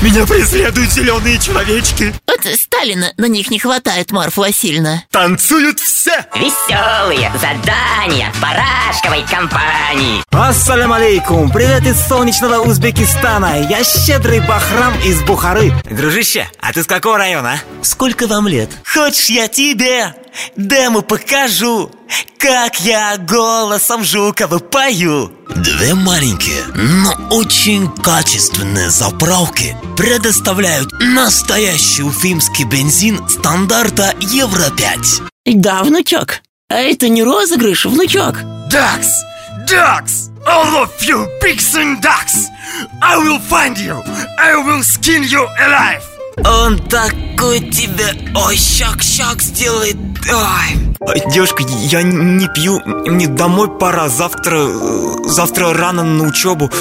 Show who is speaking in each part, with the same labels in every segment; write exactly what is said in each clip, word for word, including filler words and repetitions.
Speaker 1: Меня преследуют зеленые человечки.
Speaker 2: Вот Сталина на них не хватает, Марфа Васильевна.
Speaker 1: Танцуют все.
Speaker 3: Веселые задания барашковой компании.
Speaker 4: Ассалям алейкум, привет из солнечного Узбекистана. Я щедрый Бахрам из Бухары. Дружище, а ты с какого района?
Speaker 5: Сколько вам лет?
Speaker 4: Хочешь, я тебе демо покажу, как я голосом Жукова пою?
Speaker 5: Две маленькие, но очень качественные заправки предоставляют настоящий уфимский бензин стандарта Евро пять.
Speaker 2: Да, внучок, а это не розыгрыш, внучок.
Speaker 1: Ducks, ducks, all of you pigs and ducks, I will find you, I will skin you alive.
Speaker 4: Он такой тебе ой, щак-щак сделает. Ой. Ой, девушка, я не пью, мне домой пора. Завтра, завтра рано на учебу.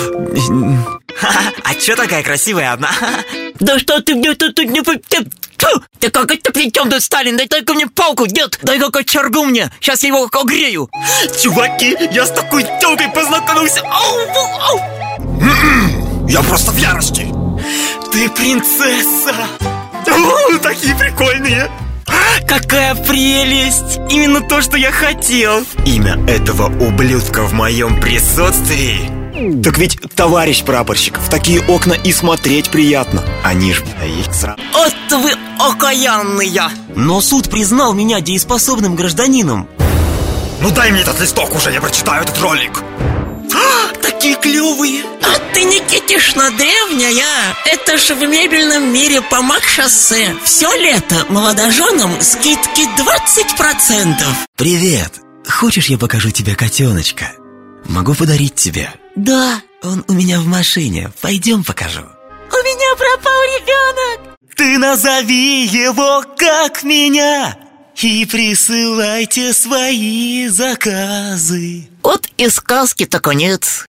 Speaker 4: А чё такая красивая одна?
Speaker 2: Да что ты мне тут не... Ты как это при чем тут, Сталин? Дай только мне палку, дед! Дай-ка кочергу мне, сейчас я его огрею.
Speaker 1: Чуваки, я с такой тёлкой познакомился. Ау, ау. Я просто в ярости.
Speaker 4: Ты принцесса.
Speaker 1: О, такие прикольные.
Speaker 4: Какая прелесть! Именно то, что я хотел. Имя этого ублюдка в моем присутствии. Так ведь, товарищ прапорщик, в такие окна и смотреть приятно. Они ж...
Speaker 5: Вот вы окаянные! Но суд признал меня дееспособным гражданином.
Speaker 1: Ну дай мне этот листок уже, я прочитаю этот ролик.
Speaker 5: Такие клевые. А ты, Никитишна, древняя. Это ж в мебельном мире по Мак-шоссе. Все лето молодоженам скидки двадцать процентов. Привет. Хочешь, я покажу тебе котеночка? Могу подарить тебе. Да, он у меня в машине. Пойдем покажу.
Speaker 2: У меня пропал ребенок.
Speaker 4: Ты назови его как меня и присылайте свои заказы.
Speaker 2: Вот и сказки-то конец.